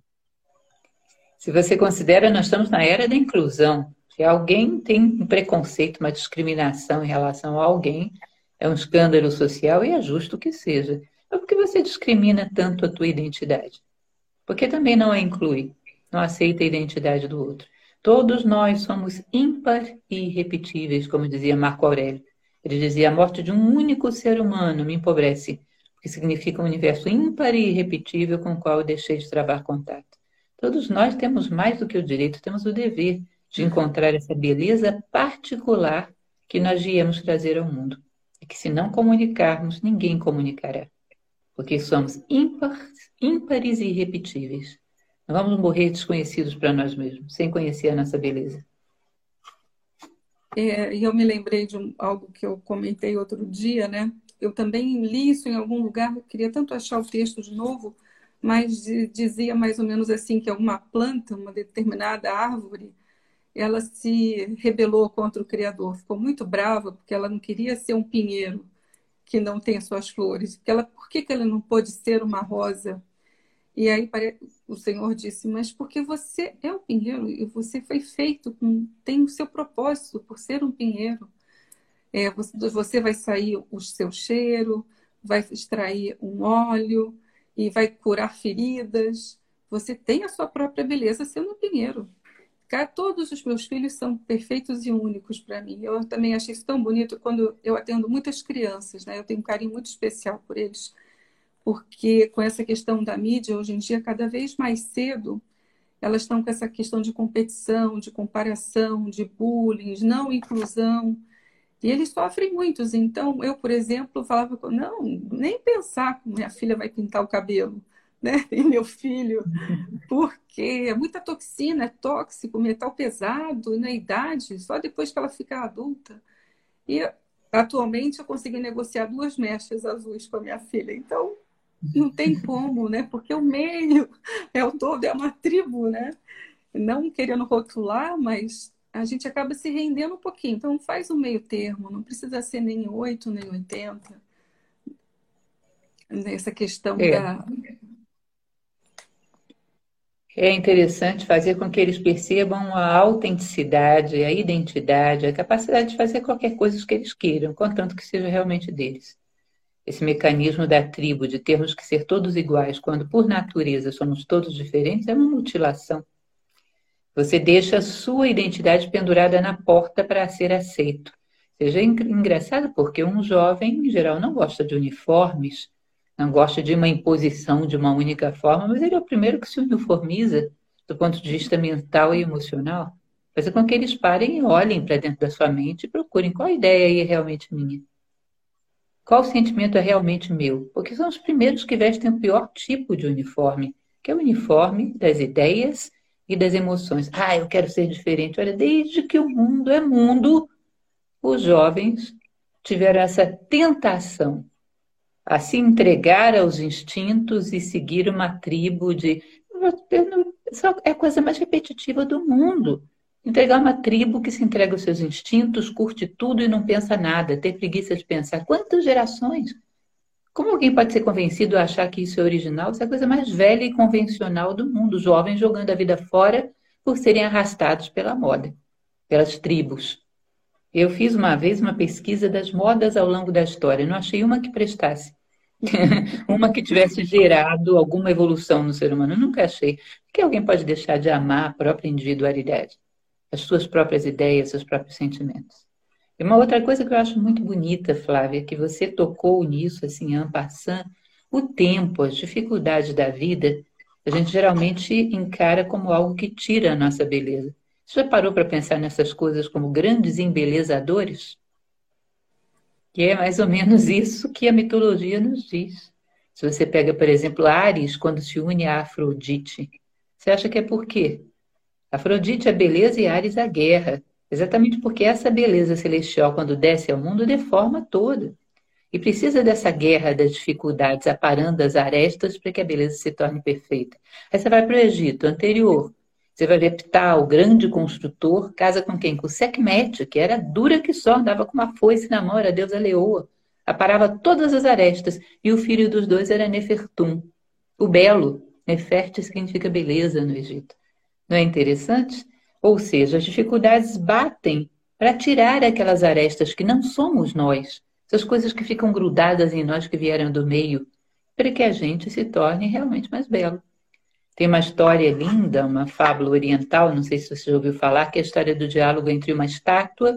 Se você considera, nós estamos na era da inclusão. Se alguém tem um preconceito, uma discriminação em relação a alguém, é um escândalo social e é justo que seja. Mas por que você discrimina tanto a tua identidade? Porque também não a inclui, não aceita a identidade do outro. Todos nós somos ímpar e irrepetíveis, como dizia Marco Aurélio. Ele dizia: a morte de um único ser humano me empobrece, porque significa um universo ímpar e irrepetível com o qual eu deixei de travar contato. Todos nós temos mais do que o direito, temos o dever de encontrar essa beleza particular que nós viemos trazer ao mundo. E que se não comunicarmos, ninguém comunicará. Porque somos ímpares, ímpares e irrepetíveis. Não vamos morrer desconhecidos para nós mesmos, sem conhecer a nossa beleza. É, e eu me lembrei de um, algo que eu comentei outro dia, né? Eu também li isso em algum lugar, eu queria tanto achar o texto de novo, mas de, dizia mais ou menos assim, que uma planta, uma determinada árvore, ela se rebelou contra o Criador, ficou muito brava, porque ela não queria ser um pinheiro que não tem as suas flores. Porque ela, por que, que ela não pôde ser uma rosa? E aí o Senhor disse, mas porque você é um pinheiro e você foi feito, com, tem o seu propósito por ser um pinheiro. É, você, você vai sair o seu cheiro, vai extrair um óleo e vai curar feridas. Você tem a sua própria beleza sendo um pinheiro. Todos os meus filhos são perfeitos e únicos para mim. Eu também achei isso tão bonito quando eu atendo muitas crianças, né? Eu tenho um carinho muito especial por eles, porque com essa questão da mídia, hoje em dia, cada vez mais cedo, elas estão com essa questão de competição, de comparação, de bullying, de não inclusão, e eles sofrem muitos. Então, eu, por exemplo, falava, não, nem pensar que minha filha vai pintar o cabelo. né? E meu filho, porque é muita toxina, é tóxico, metal pesado na idade, só depois que ela ficar adulta. E atualmente eu consegui negociar duas mechas azuis com a minha filha. Então, não tem como, né? Porque o meio é o todo, é uma tribo, né? Não querendo rotular, mas a gente acaba se rendendo um pouquinho. Então, faz um meio termo, não precisa ser nem oito, nem oitenta. Nessa questão É, da. é interessante fazer com que eles percebam a autenticidade, a identidade, a capacidade de fazer qualquer coisa que eles queiram, contanto que seja realmente deles. Esse mecanismo da tribo, de termos que ser todos iguais, quando por natureza somos todos diferentes, é uma mutilação. Você deixa a sua identidade pendurada na porta para ser aceito. Seja engraçado porque um jovem, em geral, não gosta de uniformes, não gosta de uma imposição de uma única forma, mas ele é o primeiro que se uniformiza do ponto de vista mental e emocional. Fazer com que eles parem e olhem para dentro da sua mente e procurem qual ideia aí é realmente minha. Qual sentimento é realmente meu? Porque são os primeiros que vestem o pior tipo de uniforme, que é o uniforme das ideias e das emoções. Ah, eu quero ser diferente. Olha, desde que o mundo é mundo, os jovens tiveram essa tentação a se entregar aos instintos e seguir uma tribo de. É a coisa mais repetitiva do mundo. Entregar uma tribo que se entrega aos seus instintos, curte tudo e não pensa nada, ter preguiça de pensar. Quantas gerações? Como alguém pode ser convencido a achar que isso é original? Isso é a coisa mais velha e convencional do mundo. Os jovens jogando a vida fora por serem arrastados pela moda, pelas tribos. Eu fiz uma vez uma pesquisa das modas ao longo da história. Não achei uma que prestasse. Uma que tivesse gerado alguma evolução no ser humano. Eu nunca achei. Por que alguém pode deixar de amar a própria individualidade? As suas próprias ideias, seus próprios sentimentos. E uma outra coisa que eu acho muito bonita, Flávia, que você tocou nisso, assim, en passant, o tempo, as dificuldades da vida, a gente geralmente encara como algo que tira a nossa beleza. Você já parou para pensar nessas coisas como grandes embelezadores? Que é mais ou menos isso que a mitologia nos diz. Se você pega, por exemplo, Ares, quando se une a Afrodite, você acha que é por quê? Afrodite é a beleza e Ares a guerra. Exatamente porque essa beleza celestial, quando desce ao mundo, deforma toda. E precisa dessa guerra das dificuldades, aparando as arestas para que a beleza se torne perfeita. Aí você vai para o Egito anterior. Você vai ver Ptah, o grande construtor, casa com quem? Com Sekhmet, que era dura que só, andava com uma foice na mão, era a deusa leoa. Aparava todas as arestas. E o filho dos dois era Nefertum, o belo. Neferte significa beleza no Egito. Não é interessante? Ou seja, as dificuldades batem para tirar aquelas arestas que não somos nós, essas coisas que ficam grudadas em nós que vieram do meio, para que a gente se torne realmente mais belo. Tem uma história linda, uma fábula oriental, não sei se você já ouviu falar, que é a história do diálogo entre uma estátua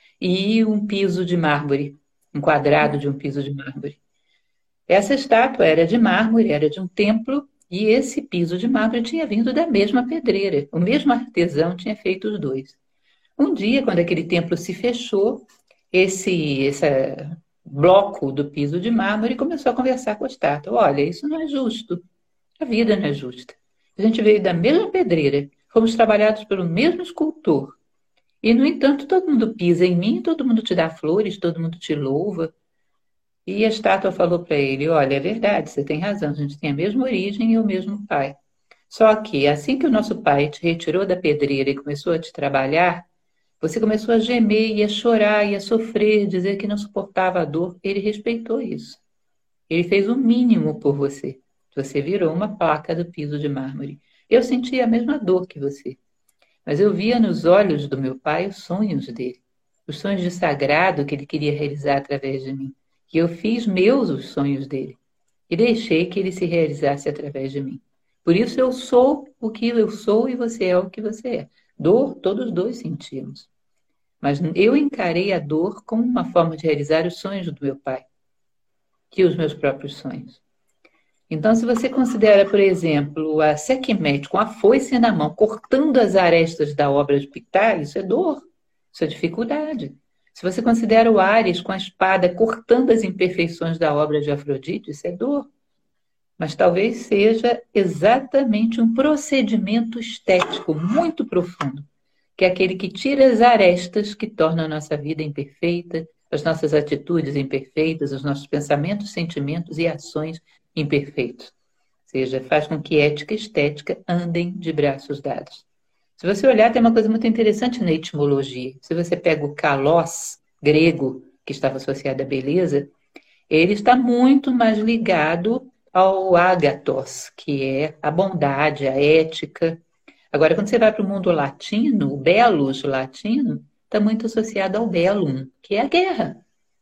e um piso de mármore, um quadrado de um piso de mármore. Essa estátua era de mármore, era de um templo, e esse piso de mármore tinha vindo da mesma pedreira. O mesmo artesão tinha feito os dois. Um dia, quando aquele templo se fechou, esse, esse bloco do piso de mármore começou a conversar com a estátua. Olha, isso não é justo. A vida não é justa. A gente veio da mesma pedreira, fomos trabalhados pelo mesmo escultor. E, no entanto, todo mundo pisa em mim, todo mundo te dá flores, todo mundo te louva. E a estátua falou para ele, olha, é verdade, você tem razão, a gente tem a mesma origem e o mesmo pai. Só que assim que o nosso pai te retirou da pedreira e começou a te trabalhar, você começou a gemer e a chorar e a sofrer, dizer que não suportava a dor. Ele respeitou isso. Ele fez o mínimo por você. Você virou uma placa do piso de mármore. Eu sentia a mesma dor que você. Mas eu via nos olhos do meu pai os sonhos dele. Os sonhos de sagrado que ele queria realizar através de mim. E eu fiz meus os sonhos dele. E deixei que ele se realizasse através de mim. Por isso eu sou o que eu sou e você é o que você é. Dor, todos dois sentimos. Mas eu encarei a dor como uma forma de realizar os sonhos do meu pai. Que os meus próprios sonhos. Então, se você considera, por exemplo, a Sekhmet com a foice na mão, cortando as arestas da obra de Ptah, isso é dor, isso é dificuldade. Se você considera o Ares com a espada cortando as imperfeições da obra de Afrodite, isso é dor. mas talvez seja exatamente um procedimento estético muito profundo, que é aquele que tira as arestas que tornam a nossa vida imperfeita, as nossas atitudes imperfeitas, os nossos pensamentos, sentimentos e ações imperfeitos. Ou seja, faz com que ética e estética andem de braços dados. Se você olhar, tem uma coisa muito interessante na etimologia. Se você pega o kalos grego, que estava associado à beleza, ele está muito mais ligado ao agathos, que é a bondade, a ética. Agora, quando você vai para o mundo latino, o belos latino está muito associado ao bellum, que é a guerra.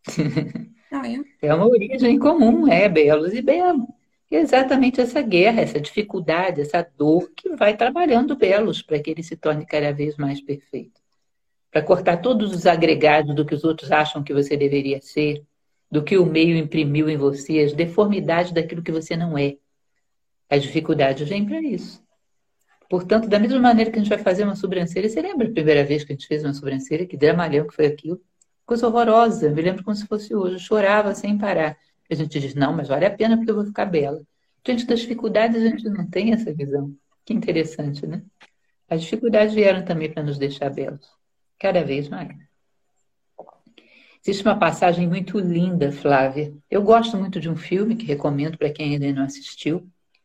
Ah, é? É uma origem comum, é belos e belo. E é exatamente essa guerra, essa dificuldade, essa dor que vai trabalhando belos para que ele se torne cada vez mais perfeito. Para cortar todos os agregados do que os outros acham que você deveria ser, do que o meio imprimiu em você, as deformidades daquilo que você não é. As dificuldades vêm para isso. Portanto, da mesma maneira que a gente vai fazer uma sobrancelha, você lembra a primeira vez que a gente fez uma sobrancelha? Que dramalhão que foi aquilo? Coisa horrorosa, me lembro como se fosse hoje. Eu chorava sem parar. A gente diz, não, mas vale a pena porque eu vou ficar bela. Diante das dificuldades, a gente não tem essa visão. Que interessante, né? As dificuldades vieram também para nos deixar belos. Cada vez mais. Existe uma passagem muito linda, Flávia. Eu gosto muito de um filme que recomendo para quem ainda não assistiu,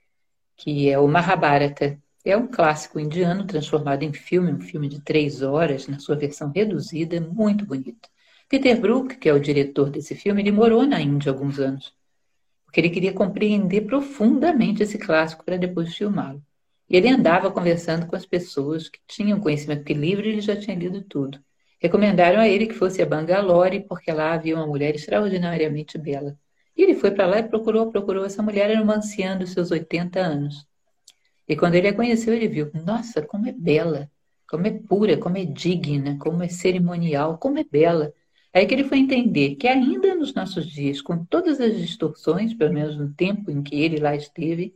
que é o Mahabharata. É um clássico indiano transformado em filme, um filme de três horas, na sua versão reduzida, muito bonito. Peter Brook, que é o diretor desse filme, ele morou na Índia há alguns anos, porque ele queria compreender profundamente esse clássico para depois filmá-lo. E ele andava conversando com as pessoas que tinham conhecimento, porque livro ele já tinha lido tudo. Recomendaram a ele que fosse a Bangalore, porque lá havia uma mulher extraordinariamente bela. E ele foi para lá e procurou, procurou. Essa mulher era uma anciã dos seus oitenta anos. E quando ele a conheceu, ele viu, nossa, como é bela, como é pura, como é digna, como é cerimonial, como é bela. Aí que ele foi entender que ainda nos nossos dias, com todas as distorções, pelo menos no tempo em que ele lá esteve,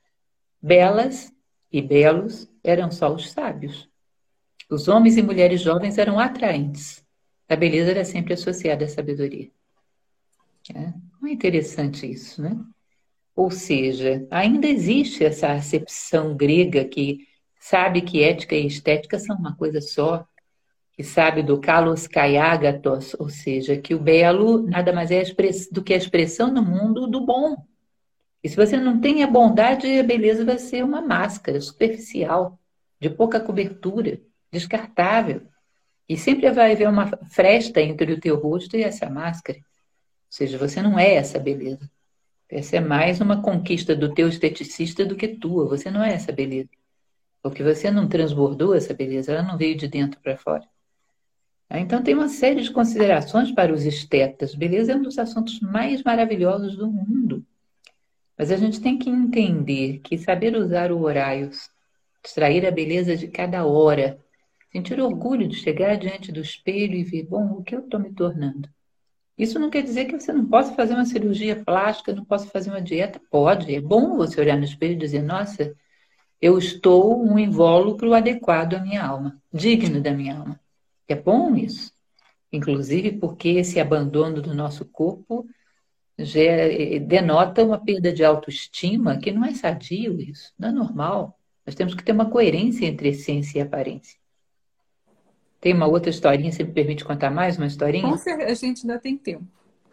belas e belos eram só os sábios. Os homens e mulheres jovens eram atraentes. A beleza era sempre associada à sabedoria. É, não é interessante isso, né? Ou seja, ainda existe essa acepção grega que sabe que ética e estética são uma coisa só, que sabe do kalos kai agathos, ou seja, que o belo nada mais é do que a expressão no mundo do bom. E se você não tem a bondade, a beleza vai ser uma máscara superficial, de pouca cobertura, descartável. E sempre vai haver uma fresta entre o teu rosto e essa máscara. Ou seja, você não é essa beleza. Essa é mais uma conquista do teu esteticista do que tua. Você não é essa beleza. Porque você não transbordou essa beleza, ela não veio de dentro para fora. Então tem uma série de considerações para os estetas. Beleza é um dos assuntos mais maravilhosos do mundo. Mas a gente tem que entender que saber usar o Horaios, extrair a beleza de cada hora, sentir orgulho de chegar diante do espelho e ver, bom, o que eu estou me tornando? Isso não quer dizer que você não possa fazer uma cirurgia plástica, não possa fazer uma dieta. Pode, é bom você olhar no espelho e dizer, nossa, eu estou um invólucro adequado à minha alma, digno da minha alma. É bom isso. Inclusive porque esse abandono do nosso corpo já denota uma perda de autoestima, que não é sadio isso, não é normal. Nós temos que ter uma coerência entre essência e aparência. Tem uma outra historinha, você me permite contar mais uma historinha? Com certeza, a gente ainda tem tempo.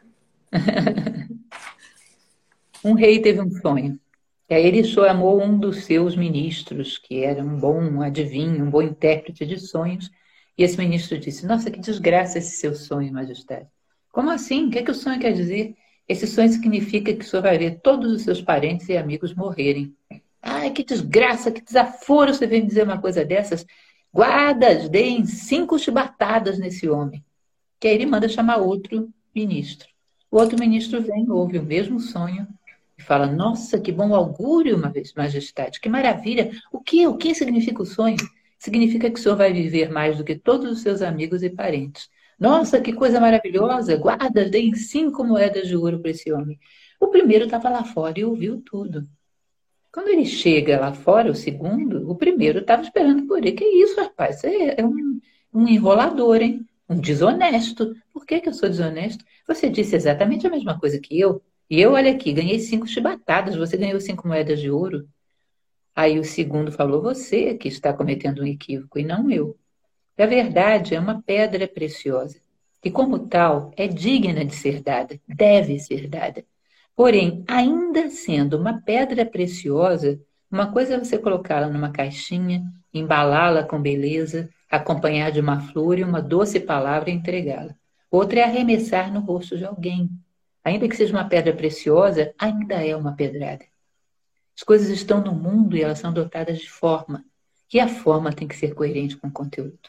Um rei teve um sonho. E aí ele chamou um dos seus ministros, que era um bom adivinho, um bom intérprete de sonhos, e esse ministro disse, nossa, que desgraça esse seu sonho, majestade. Como assim? O que é que o sonho quer dizer? Esse sonho significa que o senhor vai ver todos os seus parentes e amigos morrerem. Ai, que desgraça, que desaforo você vem dizer uma coisa dessas. Guardas, deem cinco chibatadas nesse homem. Que aí ele manda chamar outro ministro. O outro ministro vem, ouve o mesmo sonho e fala, nossa, que bom augúrio, majestade, que maravilha. O que, o que significa o sonho? Significa que o senhor vai viver mais do que todos os seus amigos e parentes. Nossa, que coisa maravilhosa! Guardas, deem cinco moedas de ouro para esse homem. O primeiro estava lá fora e ouviu tudo. Quando ele chega lá fora, o segundo, o primeiro estava esperando por ele. Que isso, rapaz? Você é um, um enrolador, hein? Um desonesto. Por que, que eu sou desonesto? Você disse exatamente a mesma coisa que eu E eu, olha aqui, ganhei cinco chibatadas, você ganhou cinco moedas de ouro. Aí o segundo falou, você que está cometendo um equívoco e não eu. A verdade é uma pedra preciosa, que como tal é digna de ser dada, deve ser dada. Porém, ainda sendo uma pedra preciosa, uma coisa é você colocá-la numa caixinha, embalá-la com beleza, acompanhar de uma flor e uma doce palavra e entregá-la. Outra é arremessar no rosto de alguém. Ainda que seja uma pedra preciosa, ainda é uma pedrada. As coisas estão no mundo e elas são dotadas de forma. E a forma tem que ser coerente com o conteúdo.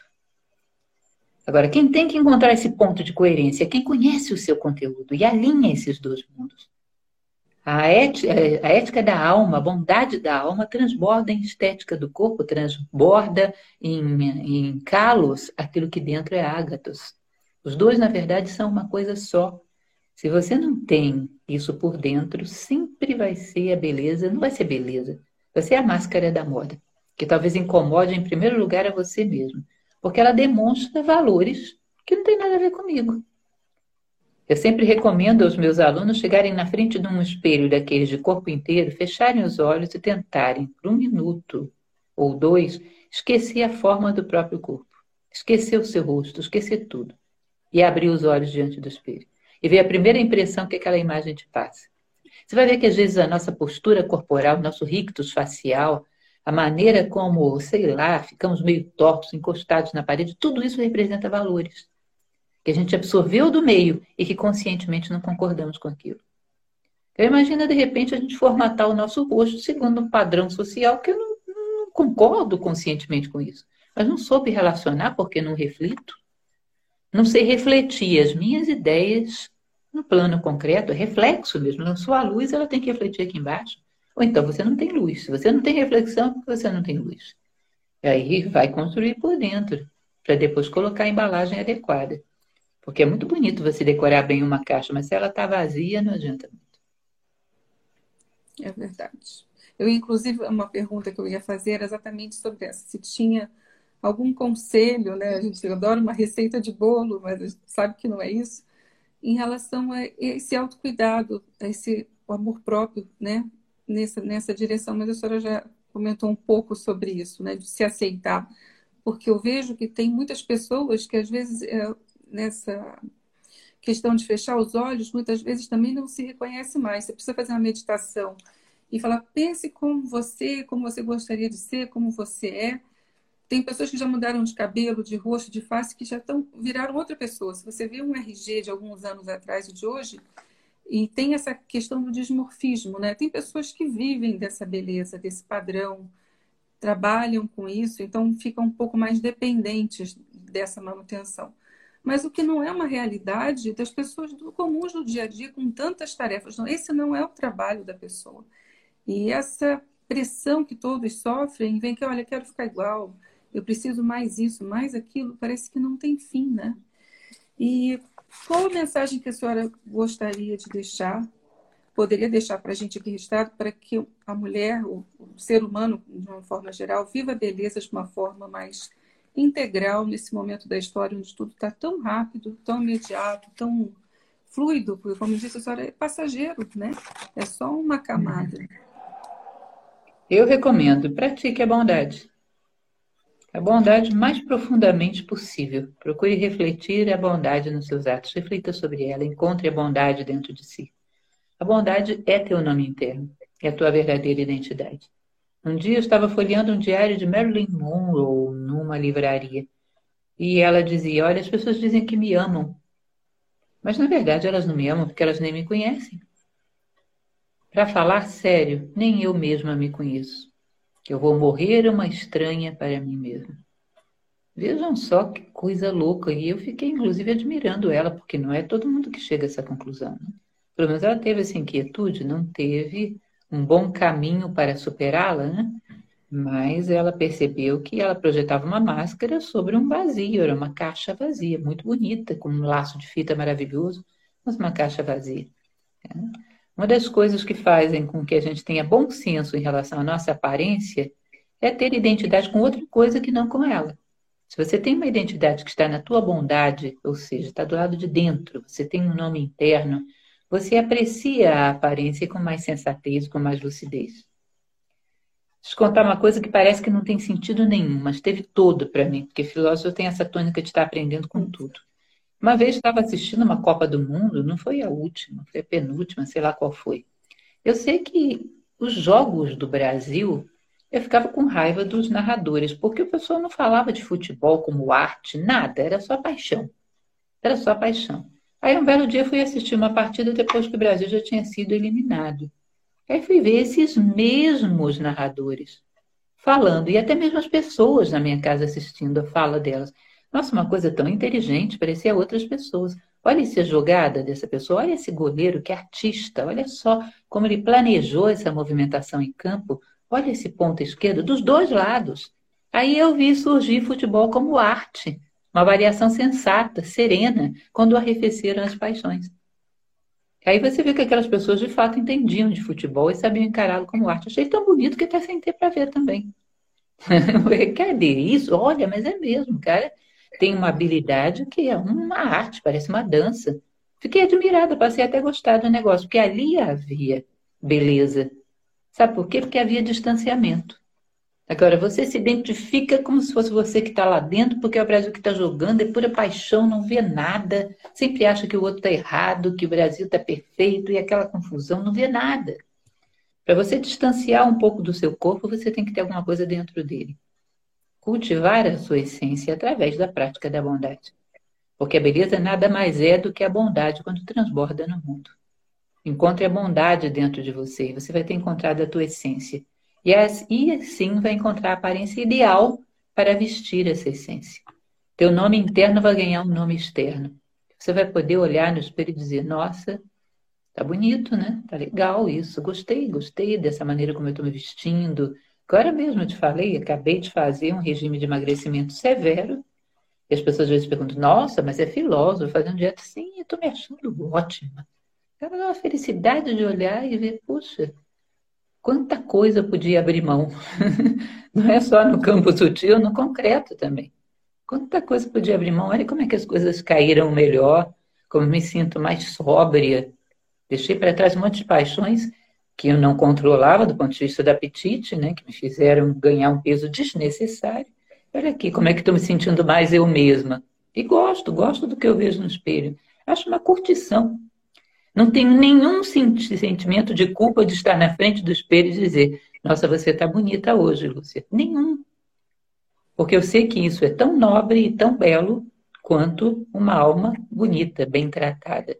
Agora, quem tem que encontrar esse ponto de coerência é quem conhece o seu conteúdo e alinha esses dois mundos. A ética, a ética da alma, a bondade da alma transborda em estética do corpo, transborda em, em kalos aquilo que dentro é ágatos. Os dois, na verdade, são uma coisa só. Se você não tem isso por dentro, sempre vai ser a beleza, não vai ser beleza, vai ser a máscara da moda, que talvez incomode em primeiro lugar a você mesmo, porque ela demonstra valores que não tem nada a ver comigo. Eu sempre recomendo aos meus alunos chegarem na frente de um espelho daqueles de corpo inteiro, fecharem os olhos e tentarem, por um minuto ou dois, esquecer a forma do próprio corpo, esquecer o seu rosto, esquecer tudo, e abrir os olhos diante do espelho. E ver a primeira impressão que aquela imagem te passa. Você vai ver que às vezes a nossa postura corporal, o nosso rictus facial, a maneira como, sei lá, ficamos meio tortos, encostados na parede, tudo isso representa valores que a gente absorveu do meio e que conscientemente não concordamos com aquilo. Eu imagino, de repente, a gente formatar o nosso rosto segundo um padrão social que eu não, não concordo conscientemente com isso. Mas não soube relacionar porque não reflito. Não sei refletir as minhas ideias no plano concreto, é reflexo mesmo. Não sou a luz, ela tem que refletir aqui embaixo. Ou então você não tem luz. Se você não tem reflexão, você não tem luz. E aí vai construir por dentro, para depois colocar a embalagem adequada. Porque é muito bonito você decorar bem uma caixa, mas se ela está vazia, não adianta muito. É verdade. Eu, inclusive, uma pergunta que eu ia fazer era exatamente sobre essa. Se tinha algum conselho, né? A gente adora uma receita de bolo, mas a gente sabe que não é isso, em relação a esse autocuidado, a esse amor próprio, né? Nessa, nessa direção. Mas a senhora já comentou um pouco sobre isso, né? De se aceitar. Porque eu vejo que tem muitas pessoas que, às vezes, é, nessa questão de fechar os olhos, muitas vezes também não se reconhece mais. Você precisa fazer uma meditação e falar, pense como você, como você gostaria de ser, como você é. Tem pessoas que já mudaram de cabelo, de rosto, de face, que já estão, viraram outra pessoa. Se você vê um R G de alguns anos atrás e de hoje, e tem essa questão do dismorfismo, né? Tem pessoas que vivem dessa beleza, desse padrão, trabalham com isso, então ficam um pouco mais dependentes dessa manutenção. Mas o que não é uma realidade das pessoas do, comuns do dia a dia, com tantas tarefas. Não, esse não é o trabalho da pessoa. E essa pressão que todos sofrem, vem que, olha, eu quero ficar igual, eu preciso mais isso, mais aquilo, parece que não tem fim, né? E qual a mensagem que a senhora gostaria de deixar, poderia deixar para a gente aqui registrado, para que a mulher, o, o ser humano, de uma forma geral, viva a beleza de uma forma mais integral nesse momento da história onde tudo está tão rápido, tão imediato, tão fluido, porque, como disse a senhora, é passageiro, né? É só uma camada. Eu recomendo, pratique a bondade. A bondade mais profundamente possível. Procure refletir a bondade nos seus atos. Reflita sobre ela, encontre a bondade dentro de si. A bondade é teu nome interno, é a tua verdadeira identidade. Um dia eu estava folheando um diário de Marilyn Monroe numa livraria. E ela dizia, olha, as pessoas dizem que me amam. Mas, na verdade, elas não me amam porque elas nem me conhecem. Para falar sério, nem eu mesma me conheço. Eu vou morrer uma estranha para mim mesma. Vejam só que coisa louca. E eu fiquei, inclusive, admirando ela, porque não é todo mundo que chega a essa conclusão. Né? Pelo menos ela teve essa inquietude, não teve um bom caminho para superá-la, né? Mas ela percebeu que ela projetava uma máscara sobre um vazio, era uma caixa vazia, muito bonita, com um laço de fita maravilhoso, mas uma caixa vazia. Uma das coisas que fazem com que a gente tenha bom senso em relação à nossa aparência é ter identidade com outra coisa que não com ela. Se você tem uma identidade que está na tua bondade, ou seja, está do lado de dentro, você tem um nome interno, você aprecia a aparência com mais sensatez, com mais lucidez. Deixa eu contar uma coisa que parece que não tem sentido nenhum, mas teve todo para mim, porque filósofo tem essa tônica de estar aprendendo com tudo. Uma vez estava assistindo uma Copa do Mundo, não foi a última, foi a penúltima, sei lá qual foi. Eu sei que os jogos do Brasil, eu ficava com raiva dos narradores, porque o pessoal não falava de futebol como arte, nada, era só paixão. Era só paixão. Aí um belo dia eu fui assistir uma partida depois que o Brasil já tinha sido eliminado. Aí fui ver esses mesmos narradores falando, e até mesmo as pessoas na minha casa assistindo a fala delas. Nossa, uma coisa tão inteligente, parecia outras pessoas. Olha essa jogada dessa pessoa, olha esse goleiro, que artista, olha só como ele planejou essa movimentação em campo, olha esse ponta esquerda, dos dois lados. Aí eu vi surgir futebol como arte, uma variação sensata, serena, quando arrefeceram as paixões. Aí você vê que aquelas pessoas de fato entendiam de futebol e sabiam encará-lo como arte. Achei tão bonito que até sentei para ver também. Cadê isso? Olha, mas é mesmo, cara. Tem uma habilidade que é uma arte, parece uma dança. Fiquei admirada, passei até a gostar do negócio, porque ali havia beleza. Sabe por quê? Porque havia distanciamento. Agora, você se identifica como se fosse você que está lá dentro, porque é o Brasil que está jogando, é pura paixão, não vê nada, sempre acha que o outro está errado, que o Brasil está perfeito, e aquela confusão, não vê nada. Para você distanciar um pouco do seu corpo, você tem que ter alguma coisa dentro dele. Cultivar a sua essência através da prática da bondade. Porque a beleza nada mais é do que a bondade quando transborda no mundo. Encontre a bondade dentro de você, você vai ter encontrado a tua essência. E assim vai encontrar a aparência ideal para vestir essa essência. Teu nome interno vai ganhar um nome externo. Você vai poder olhar no espelho e dizer, nossa, tá bonito, né? Tá legal isso. Gostei, gostei dessa maneira como eu estou me vestindo. Agora mesmo eu te falei, acabei de fazer um regime de emagrecimento severo. E as pessoas às vezes perguntam, nossa, mas é filósofo fazendo dieta? Sim, eu estou me achando ótima. É uma felicidade de olhar e ver, puxa, quanta coisa podia abrir mão. Não é só no campo sutil, no concreto também. Quanta coisa podia abrir mão. Olha como é que as coisas caíram melhor, como me sinto mais sóbria. Deixei para trás um monte de paixões que eu não controlava do ponto de vista do apetite, né, que me fizeram ganhar um peso desnecessário. Olha aqui como é que estou me sentindo mais eu mesma. E gosto, gosto do que eu vejo no espelho. Acho uma curtição. Não tenho nenhum sentimento de culpa de estar na frente do espelho e dizer, nossa, você está bonita hoje, Lúcia. Nenhum. Porque eu sei que isso é tão nobre e tão belo quanto uma alma bonita, bem tratada.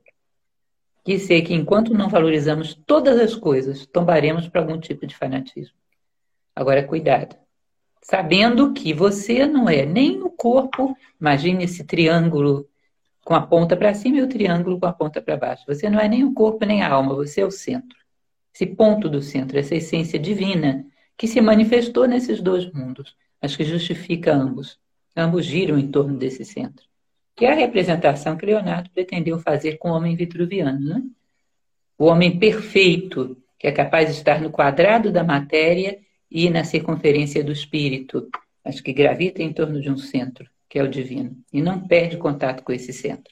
E sei que enquanto não valorizamos todas as coisas, tombaremos para algum tipo de fanatismo. Agora, cuidado. Sabendo que você não é nem o corpo, imagine esse triângulo com a ponta para cima e o triângulo com a ponta para baixo. Você não é nem o corpo nem a alma, você é o centro. Esse ponto do centro, essa essência divina que se manifestou nesses dois mundos, mas que justifica ambos. Ambos giram em torno desse centro. Que é a representação que Leonardo pretendeu fazer com o homem vitruviano, né? O homem perfeito, que é capaz de estar no quadrado da matéria e na circunferência do espírito, mas que gravita em torno de um centro, que é o divino, e não perde contato com esse centro.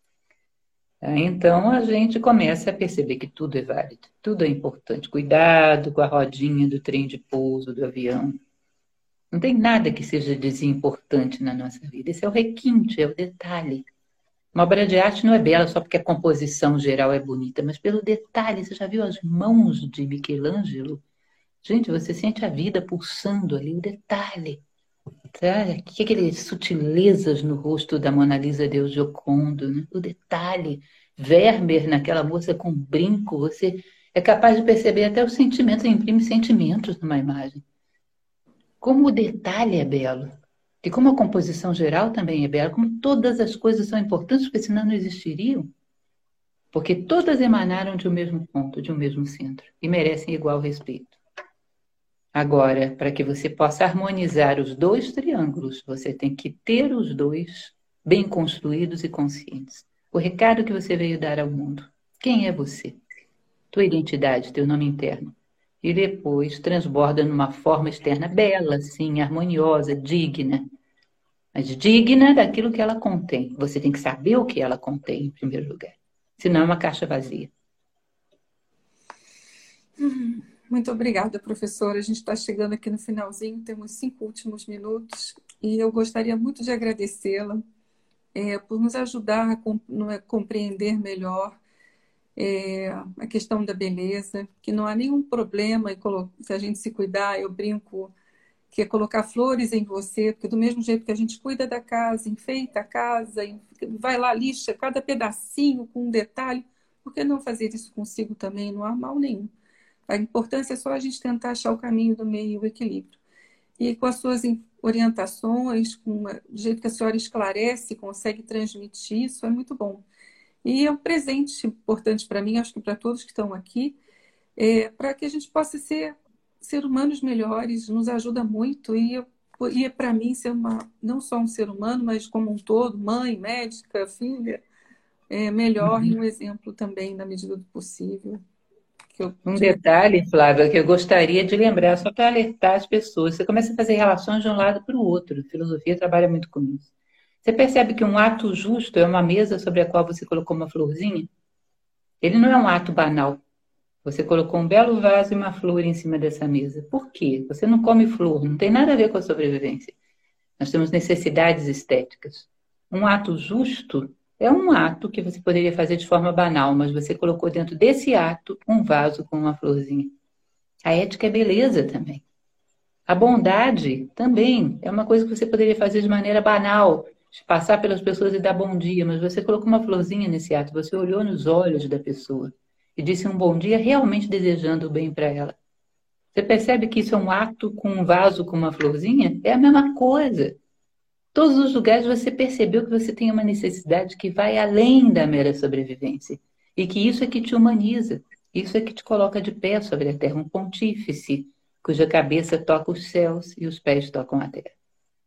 Então a gente começa a perceber que tudo é válido, tudo é importante. Cuidado com a rodinha do trem de pouso, do avião. Não tem nada que seja desimportante na nossa vida. Esse é o requinte, é o detalhe. Uma obra de arte não é bela só porque a composição geral é bonita, mas pelo detalhe. Você já viu as mãos de Michelangelo? Gente, você sente a vida pulsando ali, o detalhe. Sabe? Que aquelas sutilezas no rosto da Mona Lisa Deus Giocondo, né? O detalhe. Vermeer naquela moça com brinco, você é capaz de perceber até os sentimentos, imprime sentimentos numa imagem. Como o detalhe é belo, e como a composição geral também é bela, como todas as coisas são importantes, porque senão não existiriam. Porque todas emanaram de um mesmo ponto, de um mesmo centro, e merecem igual respeito. Agora, para que você possa harmonizar os dois triângulos, você tem que ter os dois bem construídos e conscientes. O recado que você veio dar ao mundo. Quem é você? Tua identidade, teu nome interno. E depois transborda numa forma externa bela, sim, harmoniosa, digna. Mas digna daquilo que ela contém. Você tem que saber o que ela contém, em primeiro lugar. Senão é uma caixa vazia. Muito obrigada, professora. A gente está chegando aqui no finalzinho, temos cinco últimos minutos, e eu gostaria muito de agradecê-la é, por nos ajudar a com- no- a compreender melhor é, a questão da beleza, que não há nenhum problema em colo- se a gente se cuidar, eu brinco, que é colocar flores em você, porque do mesmo jeito que a gente cuida da casa, enfeita a casa, en- vai lá, lixa cada pedacinho com um detalhe, por que não fazer isso consigo também? Não há mal nenhum. A importância é só a gente tentar achar o caminho do meio e o equilíbrio. E com as suas in- orientações, com a- do jeito que a senhora esclarece, consegue transmitir, isso é muito bom. E é um presente importante para mim, acho que para todos que estão aqui, é, para que a gente possa ser ser humanos melhores, nos ajuda muito. E, eu- e é para mim ser uma, não só um ser humano, mas como um todo, mãe, médica, filha, é melhor e Uhum. um exemplo também, na medida do possível. Que eu Um tive... detalhe, Flávia, que eu gostaria de lembrar, só para alertar as pessoas. Você começa a fazer relações de um lado para o outro. A filosofia trabalha muito com isso. Você percebe que um ato justo é uma mesa sobre a qual você colocou uma florzinha? Ele não é um ato banal. Você colocou um belo vaso e uma flor em cima dessa mesa. Por quê? Você não come flor, não tem nada a ver com a sobrevivência. Nós temos necessidades estéticas. Um ato justo é um ato que você poderia fazer de forma banal, mas você colocou dentro desse ato um vaso com uma florzinha. A ética é beleza também. A bondade também é uma coisa que você poderia fazer de maneira banal, de passar pelas pessoas e dar bom dia, mas você colocou uma florzinha nesse ato, você olhou nos olhos da pessoa e disse um bom dia realmente desejando o bem para ela. Você percebe que isso é um ato com um vaso com uma florzinha? É a mesma coisa. Todos os lugares você percebeu que você tem uma necessidade que vai além da mera sobrevivência. E que isso é que te humaniza. Isso é que te coloca de pé sobre a terra, um pontífice, cuja cabeça toca os céus e os pés tocam a terra.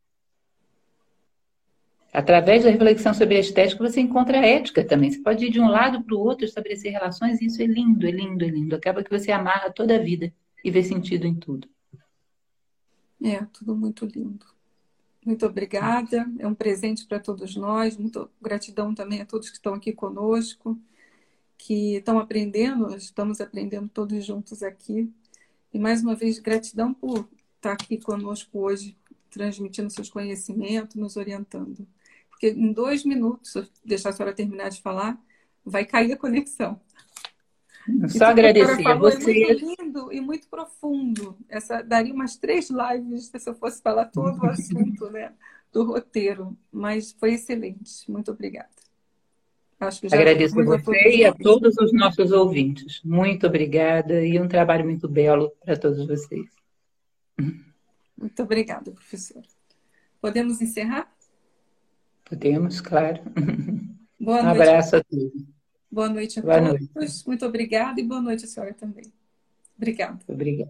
Através da reflexão sobre a estética, você encontra a ética também. Você pode ir de um lado para o outro, estabelecer relações, e isso é lindo, é lindo, é lindo. Acaba que você amarra toda a vida e vê sentido em tudo. É, tudo muito lindo. Muito obrigada. É um presente para todos nós. Muito gratidão também a todos que estão aqui conosco, que estão aprendendo, nós estamos aprendendo todos juntos aqui. E mais uma vez, gratidão por estar aqui conosco hoje, transmitindo seus conhecimentos, nos orientando. Porque em dois minutos, se eu deixar a senhora terminar de falar, vai cair a conexão. E Só tudo que a senhora agradecer a falou é muito você. lindo e muito profundo. Essa daria umas três lives se eu fosse falar todo o assunto, né, do roteiro. Mas foi excelente. Muito obrigada. Acho que já Agradeço a ajudamos a todos você e a nós. todos os nossos ouvintes. Muito obrigada e um trabalho muito belo para todos vocês. Muito obrigada, professora. Podemos encerrar? Podemos, claro. Boa Um noite. abraço a todos. Boa noite a Boa noite. todos. Muito obrigada e boa noite à senhora também. Obrigada. Obrigada.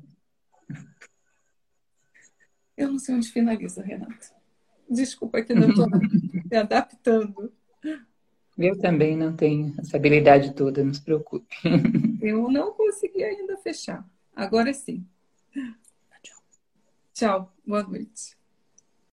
Eu não sei onde finaliza, Renata. Desculpa que ainda estou me adaptando. Eu também não tenho essa habilidade toda, não se preocupe. Eu não consegui ainda fechar. Agora sim. Tchau. Boa noite.